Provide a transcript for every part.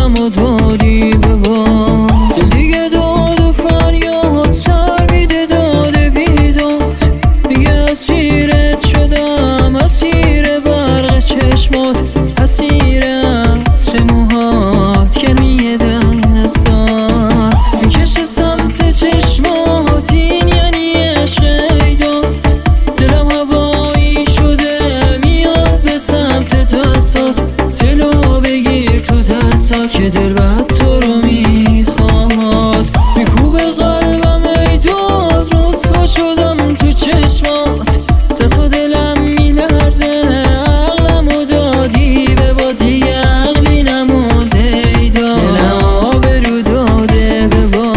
عقلم و دادی به باد. دل دیگه داد و فریاد سر میده داده بیداد. دیگه اسیرت شدم، اسیر برق چشمات، اسیر عطر موهات، گرمی دستات. میکشه سمت چشمات، این یعنی عشق ایداد. دلم هوایی شده میاد به سمت دستات. دلو بگیر تو دستات که دل بعد تو رو میخواد. میکوبه قلبم ایداد، رسوا شدم تو چشمات. دست و دلم میلرزه، عقلم و دادی به باد. دیگه عقلی نمونده ایداد، دلم آبرو داده به باد.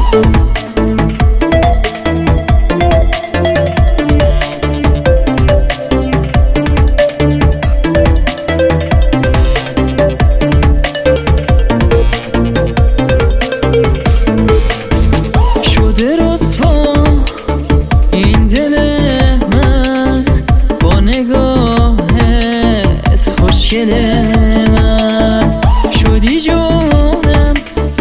شده رسوا این دل من با نگاهت، خوشگل من شدی جونم،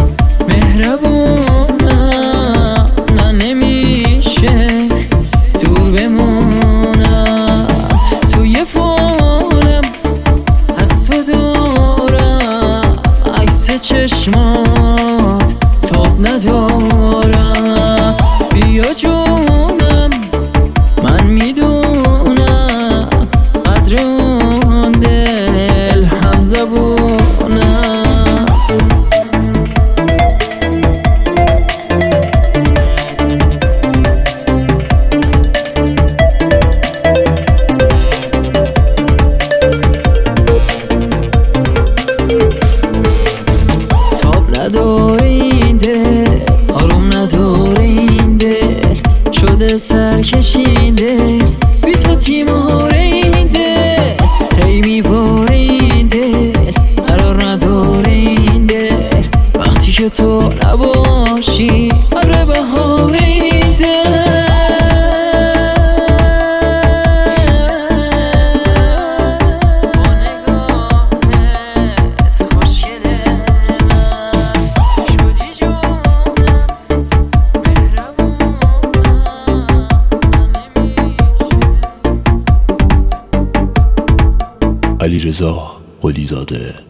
مهربونم. نه نمیشه دور بمونم، توی فونم از تو دارم عکس چشمات، تاب ندارم. بیا جونم، من میدونم قدر اون دل هم زبونم. تاب نداره این دل، آروم نداره این دل، شده سرکشیده بی تو تیماره این دل. هی میباره این دل، قرار نداره این دل. وقتی که تو نباشی ابر بهار این دل. علیرضا قلی زاده.